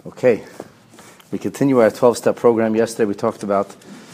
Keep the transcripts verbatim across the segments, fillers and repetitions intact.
Okay, we continue our twelve-step program. Yesterday we talked about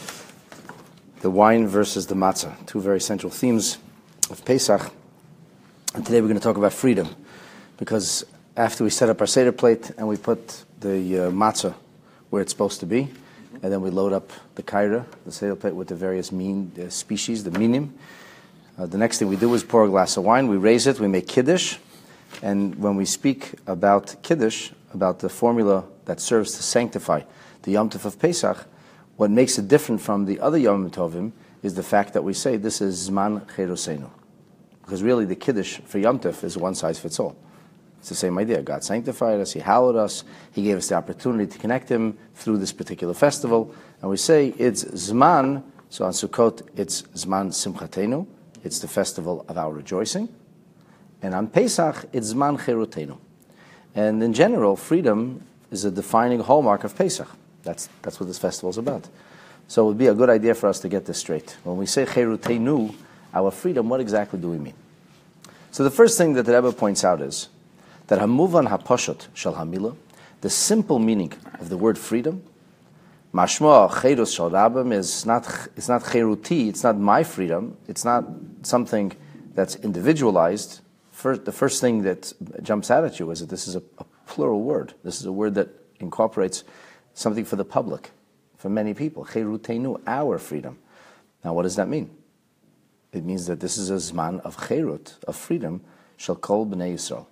the wine versus the matzah, two very central themes of Pesach. And today we're going to talk about freedom, because after we set up our Seder plate and we put the uh, matzah where it's supposed to be, and then we load up the kaira, the Seder plate, with the various mean uh, species, the minim. Uh, the next thing we do is pour a glass of wine, we raise it, we make kiddush, and when we speak about kiddush, about the formula that serves to sanctify the Yom Tov of Pesach, what makes it different from the other Yom Tovim is the fact that we say this is Zman Cherosenu. Because really the Kiddush for Yom Tov is one size fits all. It's the same idea. God sanctified us, He hallowed us, He gave us the opportunity to connect Him through this particular festival. And we say it's Zman, so on Sukkot it's Zman Simchatenu, it's the festival of our rejoicing. And on Pesach it's Zman Cherotenu. And in general, freedom is a defining hallmark of Pesach. That's that's what this festival is about. So it would be a good idea for us to get this straight. When we say Cherutenu, our freedom, what exactly do we mean? So the first thing that the Rebbe points out is that Hamuvan HaPashut Shal Hamila, the simple meaning of the word freedom, Mashma Cherus Shal Rabim, is not, it's not Cheruti, it's not my freedom, it's not something that's individualized. First, the first thing that jumps out at you is that this is a, a plural word. This is a word that incorporates something for the public, for many people. Cherutenu, our freedom. Now, what does that mean? It means that this is a zman of cherut, of freedom, shall kol b'nei Yisrael.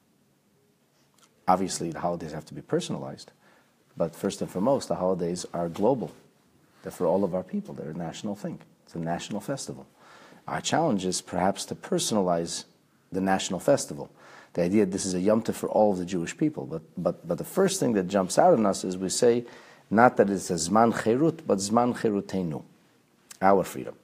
Obviously, the holidays have to be personalized, but first and foremost, the holidays are global. They're for all of our people. They're a national thing. It's a national festival. Our challenge is perhaps to personalize the national festival. The idea that this is a Yom Tov for all of the Jewish people. But but but the first thing that jumps out on us is we say, not that it's a Zman Cherut, but Zman Cherutenu, our freedom.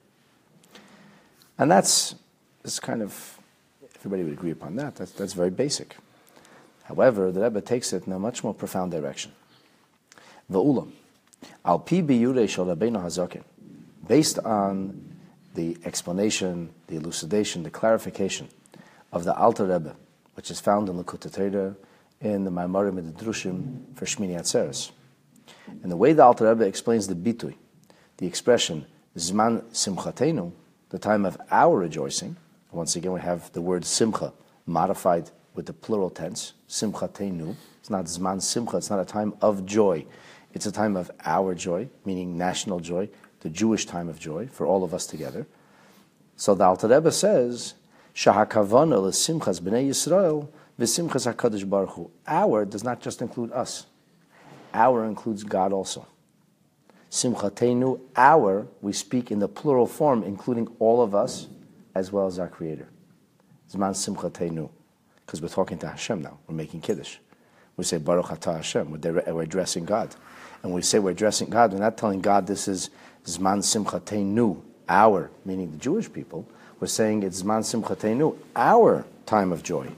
And that's, it's kind of, everybody would agree upon that. That's, that's very basic. However, the Rebbe takes it in a much more profound direction. V'ulam, al pi biyurei shel Rabbeinu Hazaken, based on the explanation, the elucidation, the clarification of the Alter Rebbe, which is found in Likutei Torah, in the Maimarim and the Drushim for Shmini Atzeres. And the way the Alter Rebbe explains the bitui, the expression Zman Simchatenu, the time of our rejoicing. Once again, we have the word Simcha modified with the plural tense, Simchatenu. It's not Zman Simcha, it's not a time of joy. It's a time of our joy, meaning national joy, the Jewish time of joy for all of us together. So the Alter Rebbe says, Shahakavana l'simchas b'nei Yisrael v'simchas HaKadosh Baruch Hu. Our does not just include us. Our includes God also. Simchatenu, our, we speak in the plural form, including all of us, as well as our Creator. Zman Simchatenu, because we're talking to Hashem now. We're making Kiddush. We say Baruch Atah Hashem. We're, we're addressing God. And when we say we're addressing God, we're not telling God this is Zman Simchatenu, our, meaning the Jewish people. We're saying it's Zman Simchatenu, our time of joy.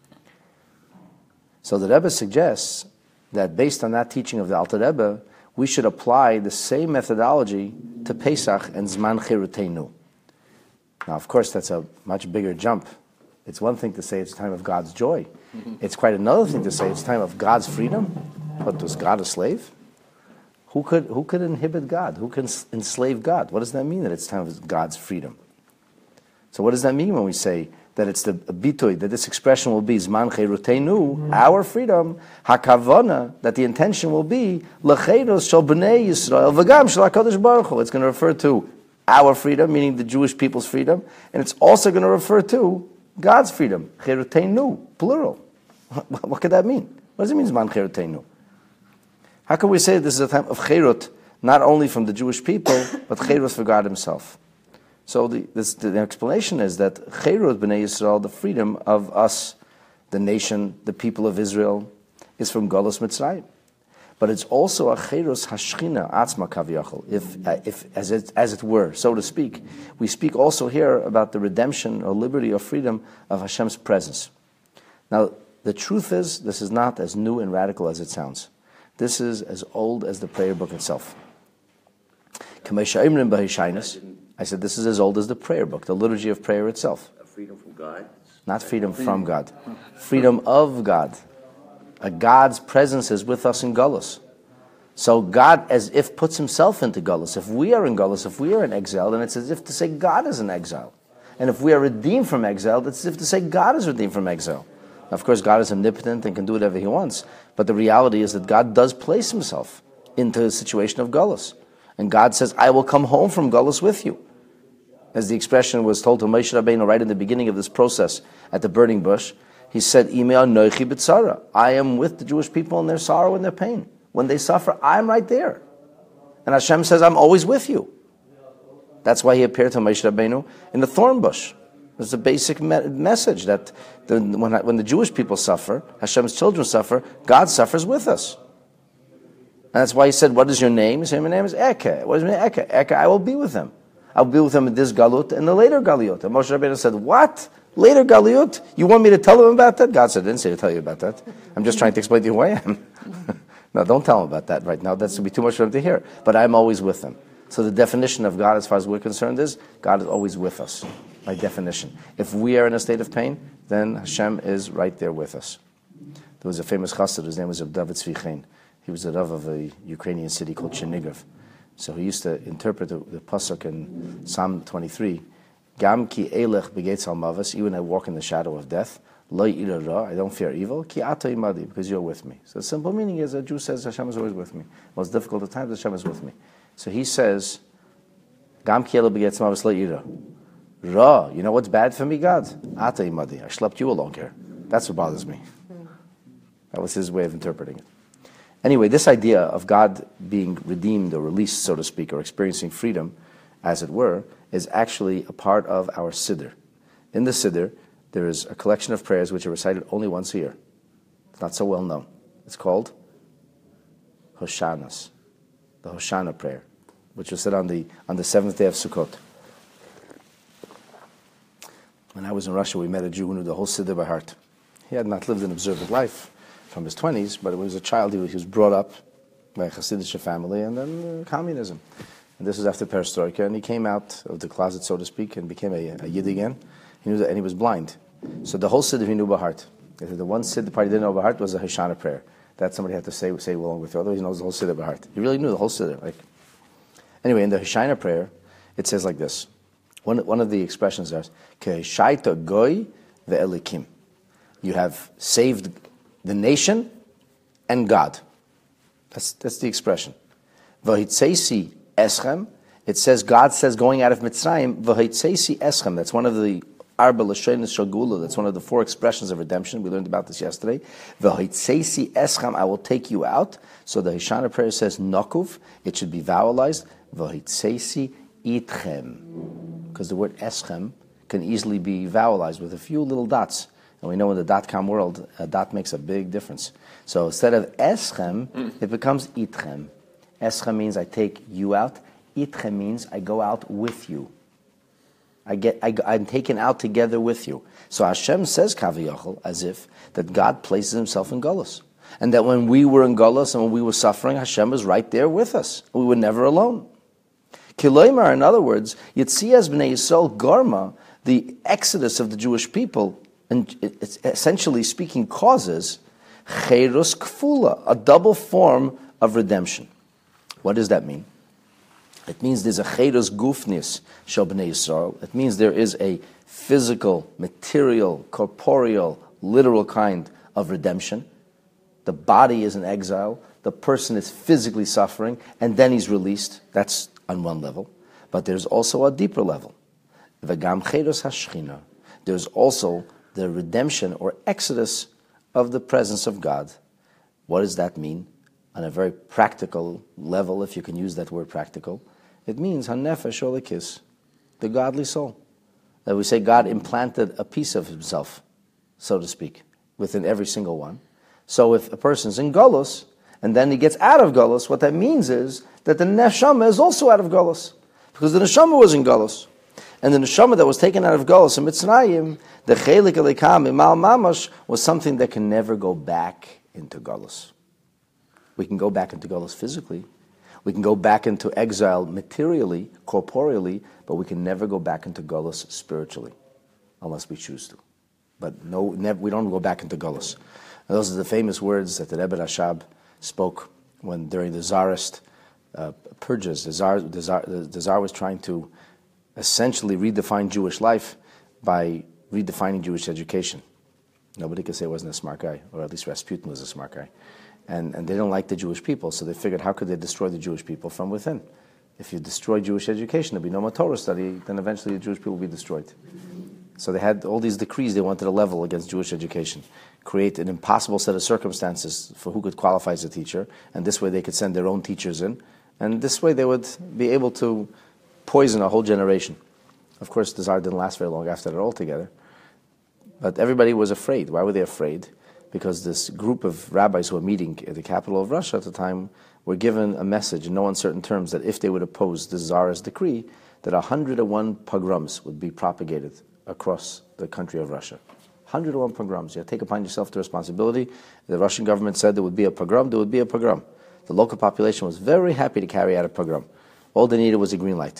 So the Rebbe suggests that based on that teaching of the Alter Rebbe, we should apply the same methodology to Pesach and Zman Cherutenu. Now, of course, that's a much bigger jump. It's one thing to say it's time of God's joy. Mm-hmm. It's quite another thing to say it's time of God's freedom. But was God a slave? Who could who could inhibit God? Who can enslave God? What does that mean that it's time of God's freedom? So what does that mean when we say that it's the bitoy, that this expression will be Zman Cherutenu, our freedom, hakavana, that the intention will be L'cheiros shel b'nei Yisrael v'gam shel HaKadosh Baruch Hu. It's going to refer to our freedom, meaning the Jewish people's freedom, and it's also going to refer to God's freedom, Cherutenu, plural. What, what could that mean? What does it mean Zman Cherutenu? How can we say this is a time of Cherut, not only from the Jewish people, but Cherut for God Himself? So the, this, the explanation is that Cherut b'nei Yisrael, the freedom of us, the nation, the people of Israel, is from Galus Mitzrayim. But it's also a Cherus Hashchina Atzma Kaviyachol, if, uh, if as it, as it were, so to speak. We speak also here about the redemption or liberty or freedom of Hashem's presence. Now, the truth is, this is not as new and radical as it sounds. This is as old as the prayer book itself. I said this is as old as the prayer book, the liturgy of prayer itself. Freedom from God? Not freedom from God. Freedom of God. Uh, God's presence is with us in Gullus. So God, as if, puts himself into Gullus. If we are in Gullus, if we are in exile, then it's as if to say God is in exile. And if we are redeemed from exile, it's as if to say God is redeemed from exile. Now, of course, God is omnipotent and can do whatever he wants. But the reality is that God does place himself into a situation of Gullus. And God says, I will come home from Gullus with you. As the expression was told to Moshe Rabbeinu right in the beginning of this process at the burning bush, he said, Imei anochi b'tzara. I am with the Jewish people in their sorrow and their pain. When they suffer, I'm right there. And Hashem says, I'm always with you. That's why he appeared to Moshe Rabbeinu in the thorn bush. It's a basic me- message that the, when, when the Jewish people suffer, Hashem's children suffer, God suffers with us. And that's why he said, what is your name? He said, my name is Eke. What is my name? Eke. Eke, I will be with them. I'll be with them in this galut and the later galut. And Moshe Rabbeinu said, what? Later galut? You want me to tell them about that? God said, I didn't say to tell you about that. I'm just trying to explain to you who I am. No, don't tell them about that right now. That's going to be too much for them to hear. But I'm always with them. So the definition of God, as far as we're concerned, is God is always with us, by definition. If we are in a state of pain, then Hashem is right there with us. There was a famous chassid, his name was David Tzvi Chen. He was the Rav of a Ukrainian city called Chernihiv. So he used to interpret the, the pasuk in Psalm twenty-three, Gam ki elech begetz al mavas, even I walk in the shadow of death, lo ira ra, I don't fear evil, ki ata imadi, because you're with me. So the simple meaning is, a Jew says, Hashem is always with me. Most difficult of times, Hashem is with me. So he says, Gam ki elech begetz al mavas, lo ira ra, you know what's bad for me, God? Ata imadi, I slept you along here. That's what bothers me. That was his way of interpreting it. Anyway, this idea of God being redeemed or released, so to speak, or experiencing freedom, as it were, is actually a part of our Siddur. In the Siddur, there is a collection of prayers which are recited only once a year. It's not so well known. It's called Hoshanas, the Hoshana prayer, which was said on the on the seventh day of Sukkot. When I was in Russia, we met a Jew who knew the whole Siddur by heart. He had not lived an observant life from his twenties, but when he was a child, he was, he was brought up by a Hasidic family, and then uh, communism. And this was after Perestroika, and he came out of the closet, so to speak, and became a, a Yid again. He knew that, and he was blind. So the whole Siddur he knew by heart. The one Siddur the party didn't know by heart was a Hoshana prayer. That somebody had to say say along with you, otherwise he knows the whole Siddur by heart. He really knew the whole Siddur. Like, anyway, in the Hoshana prayer, it says like this. One, one of the expressions is, Ke'eshaita goy ve'elikim. You have saved the nation and God. That's that's the expression. V'hitzeisi eschem. It says, God says going out of Mitzrayim, v'hitzeisi eschem. That's one of the arba l'shonos shagula. That's one of the four expressions of redemption. We learned about this yesterday. V'hitzeisi eschem. I will take you out. So the Hoshana prayer says nokuv. It should be vowelized. V'hitzeisi itchem. Because the word eschem can easily be vowelized with a few little dots. And we know in the dot-com world, a dot makes a big difference. So instead of eschem, mm. it becomes itchem. Eschem means I take you out. Itchem means I go out with you. I get, I, I'm taken out together with you. So Hashem says, Kaviyachol, as if that God places himself in Golus. And that when we were in Golus and when we were suffering, Hashem was right there with us. We were never alone. Kiloimar, in other words, Yitzias b'nei Yisrael Garma, the exodus of the Jewish people, and it's essentially speaking causes cherus kfula, a double form of redemption. What does that mean? It means there's a cherus gufnis shel bnei Yisrael. It means there is a physical, material, corporeal, literal kind of redemption. The body is in exile. The person is physically suffering, and then he's released. That's on one level. But there's also a deeper level. V'gam cherus hashchina. There's also the redemption or exodus of the presence of God. What does that mean? On a very practical level, if you can use that word practical, it means hanefesh olikis, the godly soul. That we say God implanted a piece of himself, so to speak, within every single one. So if a person's in Golus, and then he gets out of Golus, what that means is that the neshama is also out of Golus, because the neshama was in Golus. And the neshama that was taken out of Golus and Mitzrayim, the chelik elikam imal mamash, was something that can never go back into Golus. We can go back into Golus physically. We can go back into exile materially, corporeally, but we can never go back into Golus spiritually, unless we choose to. But no, never, we don't go back into Golus. And those are the famous words that the Rebbe Rashab spoke when during the Tsarist uh, purges, the Tsar, the, Tsar, the Tsar was trying to essentially redefine Jewish life by redefining Jewish education. Nobody could say he wasn't a smart guy, or at least Rasputin was a smart guy. And, and they don't like the Jewish people, so they figured, how could they destroy the Jewish people from within? If you destroy Jewish education, there'll be no more Torah study, then eventually the Jewish people will be destroyed. So they had all these decrees they wanted to level against Jewish education, create an impossible set of circumstances for who could qualify as a teacher, and this way they could send their own teachers in, and this way they would be able to poison a whole generation. Of course, the Tsar didn't last very long after that altogether, but everybody was afraid. Why were they afraid? Because this group of rabbis who were meeting at the capital of Russia at the time were given a message in no uncertain terms that if they would oppose the Tsar's decree, that one hundred one pogroms would be propagated across the country of Russia. one hundred one pogroms. You take upon yourself the responsibility. The Russian government said there would be a pogrom, there would be a pogrom. The local population was very happy to carry out a pogrom. All they needed was a green light.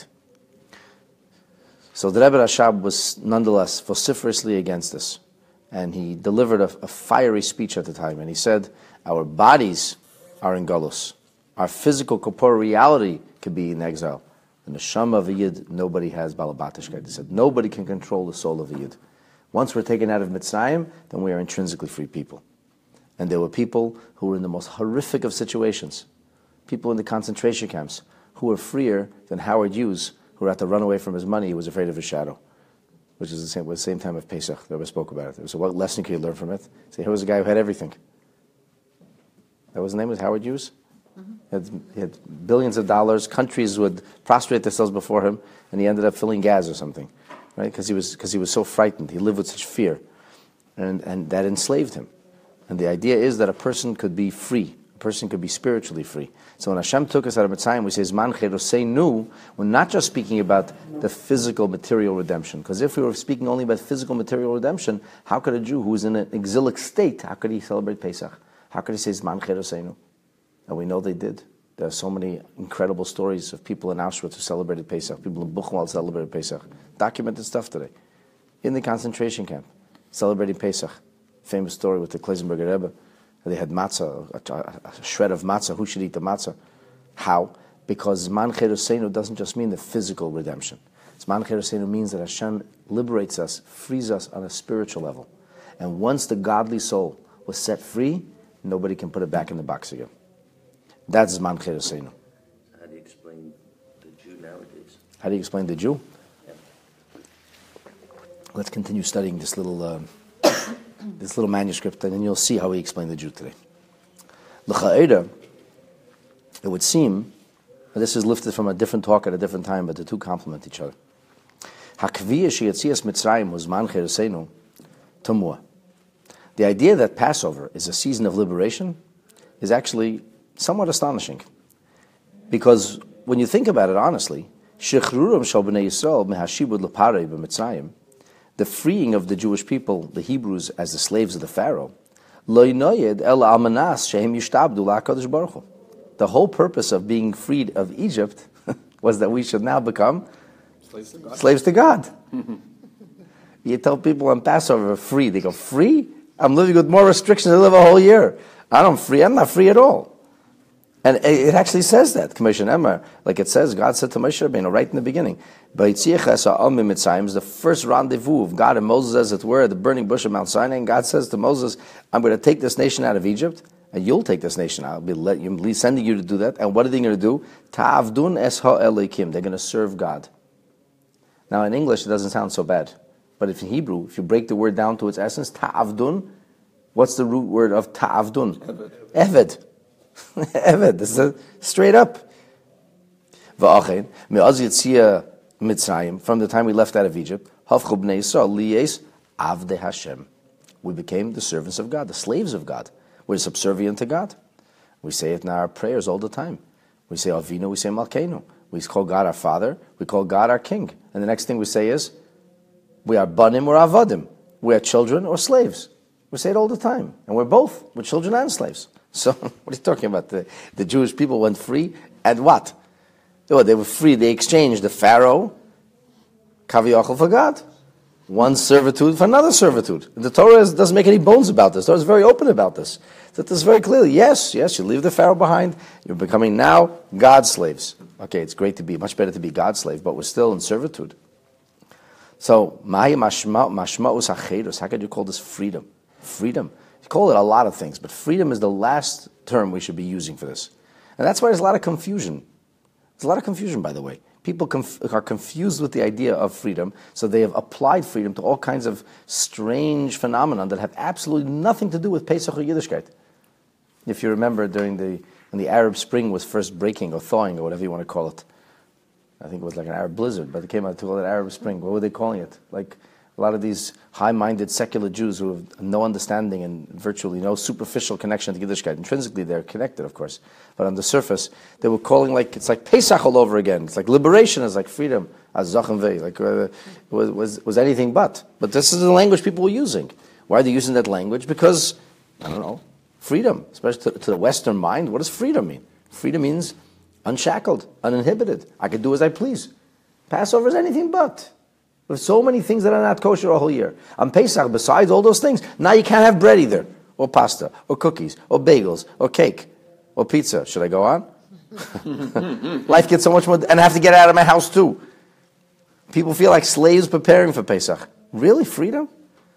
So the Rebbe Rashab was nonetheless vociferously against this. And he delivered a, a fiery speech at the time. And he said, our bodies are in Galus. Our physical corporeal reality could be in exile. The neshama of a Yid, nobody has balabatishkeit. He said, nobody can control the soul of a Yid. Once we're taken out of Mitzrayim, then we are intrinsically free people. And there were people who were in the most horrific of situations. People in the concentration camps who were freer than Howard Hughes, who had to run away from his money. He was afraid of his shadow, which is the same, was the same time of Pesach. That we spoke about it. So what lesson could you learn from it? So here was a guy who had everything. That was his name was Howard Hughes. Mm-hmm. He, had, he had billions of dollars. Countries would prostrate themselves before him, and he ended up filling gas or something, right? Because he was because he was so frightened. He lived with such fear, and and that enslaved him. And the idea is that a person could be free. A person could be spiritually free. So when Hashem took us out of Mitzrayim, we say Zman Cheroseinu. We're not just speaking about the physical material redemption. Because if we were speaking only about physical material redemption, how could a Jew who is in an exilic state, how could he celebrate Pesach? How could he say Zman Cheroseinu? And we know they did. There are so many incredible stories of people in Auschwitz who celebrated Pesach. People in Buchenwald celebrated Pesach. Documented stuff today. In the concentration camp, celebrating Pesach. Famous story with the Kleisenberger Rebbe. They had matzah, a, a shred of matzah. Who should eat the matzah? How? Because Zman Cheroseinu doesn't just mean the physical redemption. Zman Cheroseinu means that Hashem liberates us, frees us on a spiritual level. And once the godly soul was set free, nobody can put it back in the box again. That's Zman Cheroseinu. How do you explain the Jew nowadays? How do you explain the Jew? Yeah. Let's continue studying this little... Uh, this little manuscript, and then you'll see how he explained the Jew today. L'cha'eda, it would seem, and this is lifted from a different talk at a different time, but the two complement each other. Hakviya sheyatzias Mitzrayim was man chereseinu tamua. The idea that Passover is a season of liberation is actually somewhat astonishing. Because when you think about it honestly, shechruram shal b'nei Yisrael mehashibud l'parei b'Mitzrayim, the freeing of the Jewish people, the Hebrews, as the slaves of the Pharaoh, the whole purpose of being freed of Egypt was that we should now become slaves to God. Slaves to God. You tell people on Passover, free. They go, free? I'm living with more restrictions. I live a whole year. I'm free. I'm not free at all. And it actually says that, Commission Emmer, like it says, God said to Moshe Rabbeinu right in the beginning, the first rendezvous of God and Moses, as it were, at the burning bush of Mount Sinai, and God says to Moses, I'm going to take this nation out of Egypt, and you'll take this nation out. I'll be let you, sending you to do that. And what are they going to do? Ta'avdun es ha'elikim. They're going to serve God. Now, in English, it doesn't sound so bad. But if in Hebrew, if you break the word down to its essence, ta'avdun, what's the root word of ta'avdun? Eved. Eved. This is a straight up. V'achein, me'az yitzia Mitzrayim, from the time we left out of Egypt, hafchu b'nei Yisrael liyes avdei Hashem. We became the servants of God, the slaves of God. We're subservient to God. We say it in our prayers all the time. We say Avinu, we say Malkeinu. We call God our Father, we call God our King. And the next thing we say is, we are banim or avadim. We are children or slaves. We say it all the time. And we're both. We're children and slaves. So, what are you talking about? The, the Jewish people went free, and what? Oh, they were free. They exchanged the Pharaoh, Kaviyachal, for God. one servitude for another servitude. The Torah is, doesn't make any bones about this. The Torah is very open about this. That this very clearly. Yes, yes, you leave the Pharaoh behind. You're becoming now God's slaves. Okay, it's great to be, much better to be God's slave, but we're still in servitude. So, mahi mashma'us hachedus. How could you call this freedom? Freedom. You call it a lot of things, but freedom is the last term we should be using for this. And that's why there's a lot of confusion. There's a lot of confusion, by the way. People conf- are confused with the idea of freedom, so they have applied freedom to all kinds of strange phenomena that have absolutely nothing to do with Pesach or Yiddishkeit. If you remember, during the when the Arab Spring was first breaking or thawing or whatever you want to call it, I think it was like an Arab blizzard, but it came out to call it Arab Spring. What were they calling it? Like a lot of these high-minded secular Jews who have no understanding and virtually no superficial connection to Yiddishkeit. Intrinsically, they're connected, of course, but on the surface, they were calling like it's like Pesach all over again. It's like liberation is like freedom, as Zachem Vei, like uh, was, was was anything but. But this is the language people were using. Why are they using that language? Because I don't know, freedom, especially to, to the Western mind. What does freedom mean? Freedom means unshackled, uninhibited. I can do as I please. Passover is anything but. There's so many things that are not kosher a whole year. On Pesach, besides all those things, now you can't have bread either, or pasta, or cookies, or bagels, or cake, or pizza. Should I go on? Life gets so much more, and I have to get out of my house too. People feel like slaves preparing for Pesach. Really, freedom?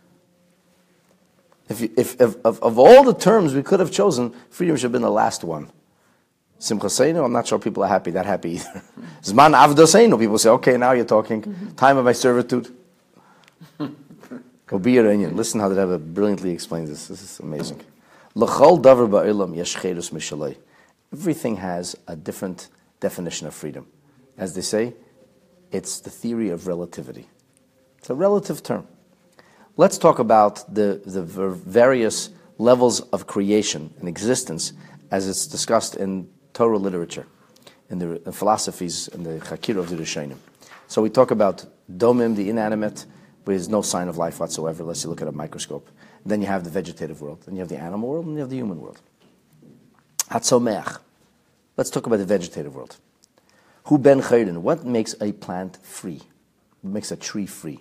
If, you, if, if of, of all the terms we could have chosen, freedom should have been the last one. Simchaseinu, I'm not sure people are happy, that happy either. Zman avdoseinu, people say, okay, now you're talking. Mm-hmm. Time of my servitude. Obir Inyan. Listen how the Rebbe brilliantly explains this. This is amazing. L'chol davar ba'ilam yesh cherus mishalei. Everything has a different definition of freedom. As they say, it's the theory of relativity. It's a relative term. Let's talk about the, the various levels of creation and existence as it's discussed in Torah literature, in the in philosophies, in the Chakir of the Rishonim. So we talk about domim, the inanimate, with no sign of life whatsoever, unless you look at a microscope. And then you have the vegetative world, then you have the animal world, and you have the human world. Hatzomeach. Let's talk about the vegetative world. Hu ben chayrin. What makes a plant free? What makes a tree free?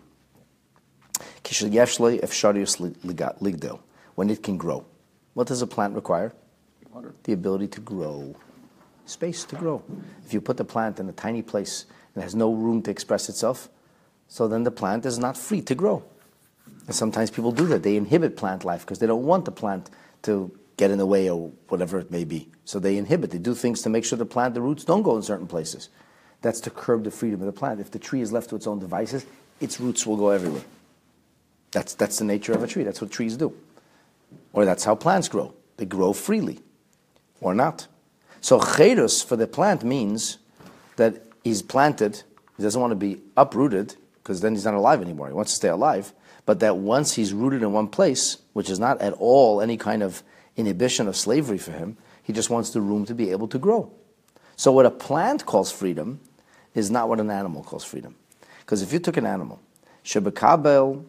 Kishel yeshlei efsharius ligdel. When it can grow. What does a plant require? Water. The ability to grow. Space to grow. If you put the plant in a tiny place and has no room to express itself, so then the plant is not free to grow. And sometimes people do that. They inhibit plant life because they don't want the plant to get in the way or whatever it may be. So they inhibit. They do things to make sure the plant, the roots don't go in certain places. That's to curb the freedom of the plant. If the tree is left to its own devices, its roots will go everywhere. That's, that's the nature of a tree. That's what trees do. Or that's how plants grow. They grow freely. Or not. So cherus for the plant means that he's planted, he doesn't want to be uprooted, because then he's not alive anymore. He wants to stay alive. But that once he's rooted in one place, which is not at all any kind of inhibition of slavery for him, he just wants the room to be able to grow. So what a plant calls freedom is not what an animal calls freedom. Because if you took an animal, shebekabel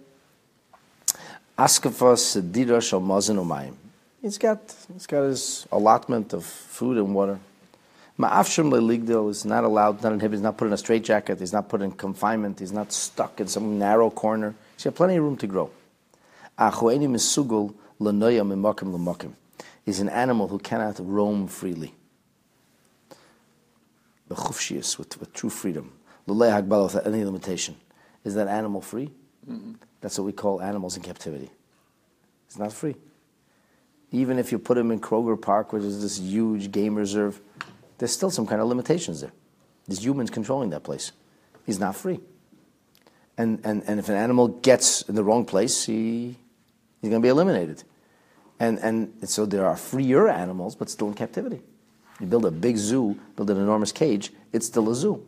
askafa sedira shel mazon umayim, He's got, he's got his allotment of food and water. Ma'afshim le'ligdil is not allowed, not inhibited, he's not put in a straitjacket, he's not put in confinement, he's not stuck in some narrow corner. He's got plenty of room to grow. Achueni misugul l'noya mimakim l'makim. He's an animal who cannot roam freely. B'chufshius, with, with true freedom. L'lei hagbala, without any limitation. Is that animal free? Mm-hmm. That's what we call animals in captivity. It's not free. Even if you put him in Kroger Park, which is this huge game reserve, there's still some kind of limitations there. There's humans controlling that place. He's not free. And and, and if an animal gets in the wrong place, he he's going to be eliminated. And and so there are freer animals, but still in captivity. You build a big zoo, build an enormous cage, it's still a zoo.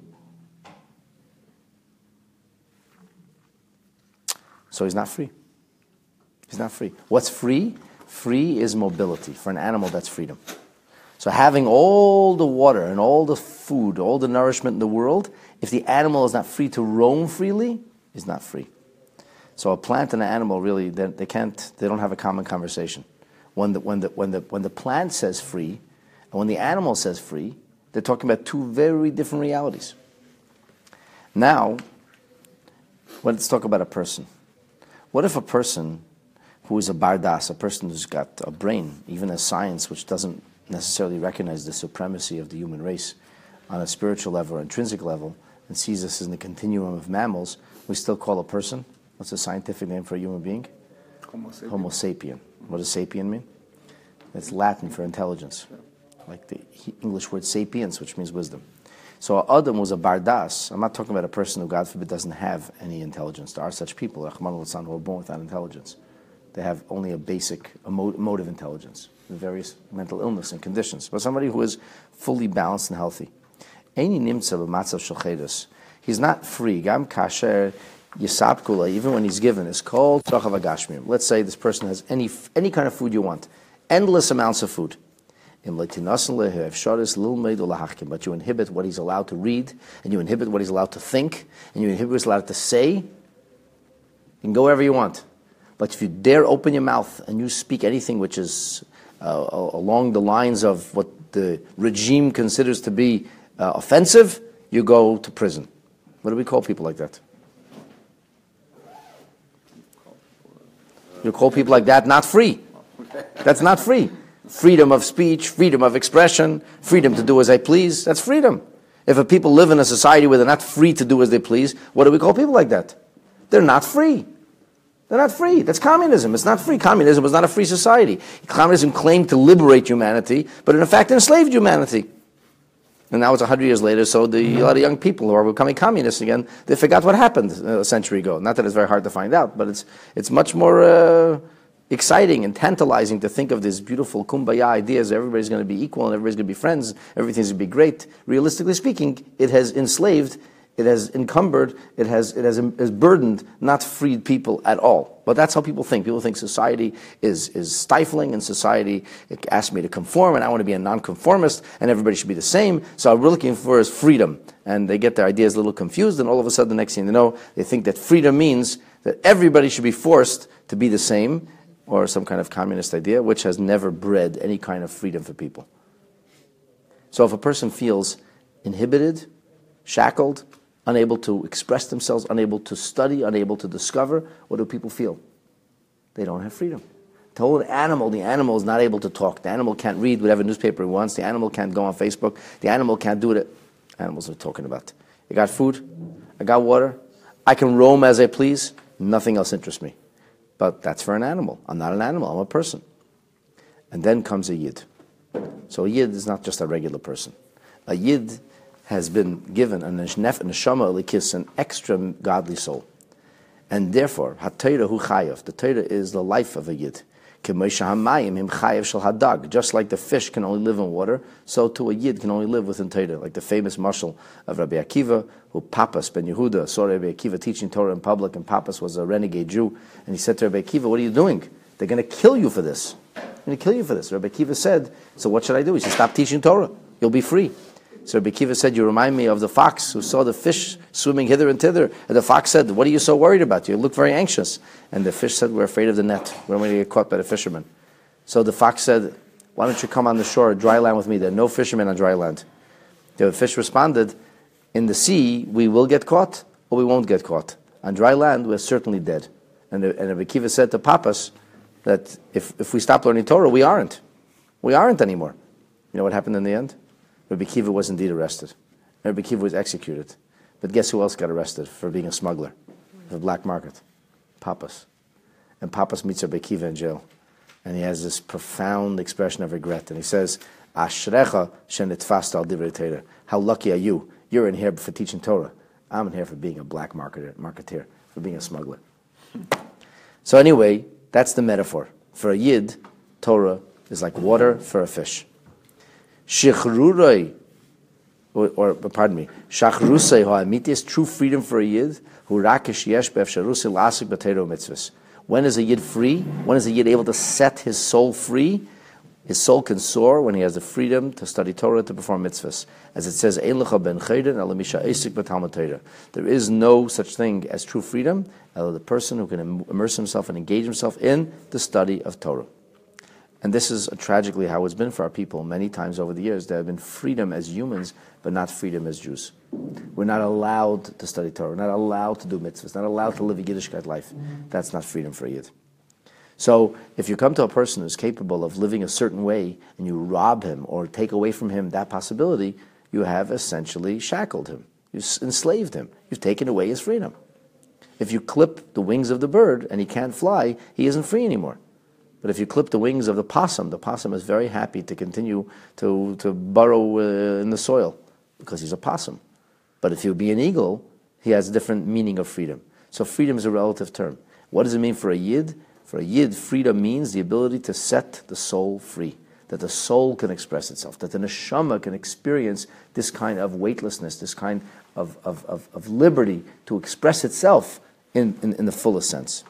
So he's not free. He's not free. What's free? Free is mobility. For an animal, that's freedom. So having all the water and all the food, all the nourishment in the world, if the animal is not free to roam freely, is not free. So a plant and an animal really, they, they can't, they don't have a common conversation. When the, when, the, when, the, when the plant says free, and when the animal says free, they're talking about two very different realities. Now, let's talk about a person. What if a person who is a bardas, a person who's got a brain, even a science which doesn't necessarily recognize the supremacy of the human race on a spiritual level or intrinsic level, and sees us in the continuum of mammals, we still call a person? What's the scientific name for a human being? Homo sapien. Homo sapien. What does sapien mean? It's Latin for intelligence, like the English word sapiens, which means wisdom. So Adam was a bardas. I'm not talking about a person who, God forbid, doesn't have any intelligence. There are such people, Rahman al-San, who are born without intelligence. They have only a basic emo- emotive intelligence, in various mental illness and conditions. But somebody who is fully balanced and healthy. Eini nimtza b'matzav shel chedus. He's not free. Gam kasher yisab kula, even when he's given, is called tzrachav hagashmiyim. Let's say this person has any any kind of food you want, endless amounts of food. But you inhibit what he's allowed to read, and you inhibit what he's allowed to think, and you inhibit what he's allowed to say. You can go wherever you want. But if you dare open your mouth and you speak anything which is uh, along the lines of what the regime considers to be uh, offensive, you go to prison. What do we call people like that? You call people like that not free. That's not free. Freedom of speech, freedom of expression, freedom to do as I please, that's freedom. If a people live in a society where they're not free to do as they please, what do we call people like that? They're not free. They're not free. That's communism. It's not free. Communism was not a free society. Communism claimed to liberate humanity, but in fact enslaved humanity. And now it's a hundred years later, so the, a lot of young people who are becoming communists again, they forgot what happened a century ago. Not that it's very hard to find out, but it's it's much more uh, exciting and tantalizing to think of this beautiful kumbaya ideas that everybody's going to be equal and everybody's going to be friends, everything's going to be great. Realistically speaking, it has enslaved, it has encumbered, it has it has, has burdened, not freed people at all. But that's how people think. People think society is, is stifling, and society asks me to conform, and I want to be a nonconformist, and everybody should be the same. So what we're looking for is freedom. And they get their ideas a little confused, and all of a sudden, the next thing they know, they think that freedom means that everybody should be forced to be the same, or some kind of communist idea, which has never bred any kind of freedom for people. So if a person feels inhibited, shackled, unable to express themselves, unable to study, unable to discover, what do people feel? They don't have freedom. Tell an animal, the animal is not able to talk. The animal can't read whatever newspaper it wants. The animal can't go on Facebook. The animal can't do it. Animals are talking about. I got food. I got water. I can roam as I please. Nothing else interests me. But that's for an animal. I'm not an animal. I'm a person. And then comes a yid. So a yid is not just a regular person. A yid has been given an neshama elikis, an extra godly soul. And therefore, ha-Torah hu chayav, the Torah is the life of a yid. Just like the fish can only live in water, so too a yid can only live within Torah. Like the famous mashal of Rabbi Akiva, who Papas ben Yehuda saw Rabbi Akiva teaching Torah in public, and Papas was a renegade Jew, and he said to Rabbi Akiva, "What are you doing? They're going to kill you for this. They're going to kill you for this." Rabbi Akiva said, "So what should I do?" He said, "Stop teaching Torah. You'll be free." So Rabbi Akiva said, "You remind me of the fox who saw the fish swimming hither and thither." And the fox said, "What are you so worried about? You look very anxious." And the fish said, "We're afraid of the net. We're going to get caught by the fishermen." So the fox said, "Why don't you come on the shore, dry land with me? There are no fishermen on dry land." The fish responded, "In the sea, we will get caught or we won't get caught. On dry land, we're certainly dead." And, the, and Rabbi Akiva said to Papas that if, if we stop learning Torah, we aren't. We aren't anymore. You know what happened in the end? Rabbi Akiva was indeed arrested. Rabbi Akiva was executed. But guess who else got arrested for being a smuggler? For the black market? Papas. And Papas meets Rabbi Akiva in jail. And he has this profound expression of regret. And he says, Ashrecha shenitfasta al divrei Torah. How lucky are you? You're in here for teaching Torah. I'm in here for being a black marketer, marketeer, for being a smuggler. So anyway, that's the metaphor. For a yid, Torah is like water for a fish. Shichruroi, or, or pardon me, Shachrusei ha'amitis, true freedom for a yid, hu rakish yesh be'efsharusi la'asik b'teiro mitzvahs. When is a yid free? When is a yid able to set his soul free? His soul can soar when he has the freedom to study Torah, to perform mitzvahs. As it says, Ein lecha ben chayden ala misha esik b'talmud Torah. There is no such thing as true freedom, other the person who can immerse himself and engage himself in the study of Torah. And this is tragically how it's been for our people many times over the years. There have been freedom as humans, but not freedom as Jews. We're not allowed to study Torah. We're not allowed to do mitzvahs. Not allowed to live a Yiddishkeit life. That's not freedom for a Yid. So if you come to a person who's capable of living a certain way and you rob him or take away from him that possibility, you have essentially shackled him. You've enslaved him. You've taken away his freedom. If you clip the wings of the bird and he can't fly, he isn't free anymore. But if you clip the wings of the possum, the possum is very happy to continue to, to burrow uh, in the soil because he's a possum. But if you be an eagle, he has a different meaning of freedom. So freedom is a relative term. What does it mean for a Yid? For a Yid, freedom means the ability to set the soul free, that the soul can express itself, that the neshama can experience this kind of weightlessness, this kind of, of, of, of liberty to express itself in, in, in the fullest sense.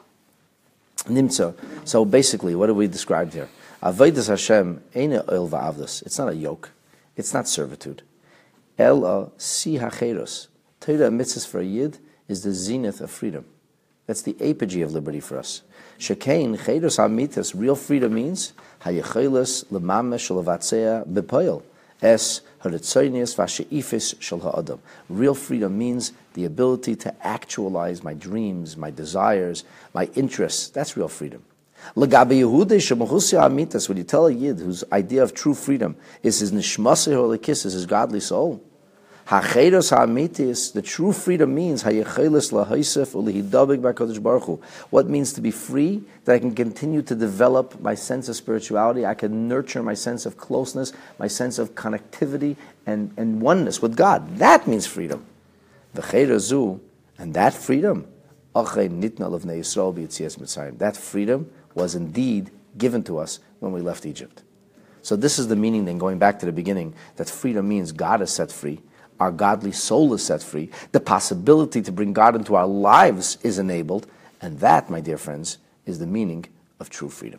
Nimtza. So basically, what have we described here? Avodas Hashem eina oil va'avdos. It's not a yoke. It's not servitude. Ela si hacheros. Torah mitzvahs for a Yid is the zenith of freedom. That's the apogee of liberty for us. Shekain cheros hamitas. Real freedom means hayecheles lemamesh levatzea bepoil es haritzonius vasheifis shel ha'adam. Real freedom means the ability to actualize my dreams, my desires, my interests. That's real freedom. Legabe Yehuda shemachusia hamitas. When you tell a Yid whose idea of true freedom is his nishmaseh holikis, is his godly soul. Hacheros ha'amitis, the true freedom means hayecheles lahaisef ulihidabik b'Hakadosh Baruch Hu. What means to be free? That I can continue to develop my sense of spirituality. I can nurture my sense of closeness, my sense of connectivity and, and oneness with God. That means freedom. V'cheirazu, and that freedom, achay nitna levnei Yisrael b'yitzias Mitzrayim. That freedom was indeed given to us when we left Egypt. So this is the meaning, then, going back to the beginning, that freedom means God is set free. Our godly soul is set free. The possibility to bring God into our lives is enabled. And that, my dear friends, is the meaning of true freedom.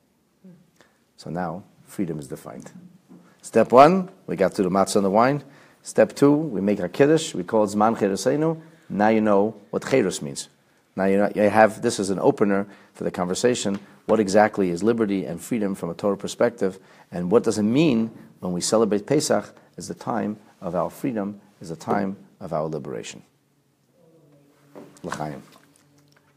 So now, freedom is defined. Step one, we got to the matzah and the wine. Step two, we make our kiddush. We call it Zman Chereseinu. Now you know what Cherus means. Now you, know, you have, this is an opener for the conversation. What exactly is liberty and freedom from a Torah perspective? And what does it mean when we celebrate Pesach as the time of our freedom, is a time of our liberation. L'chaim.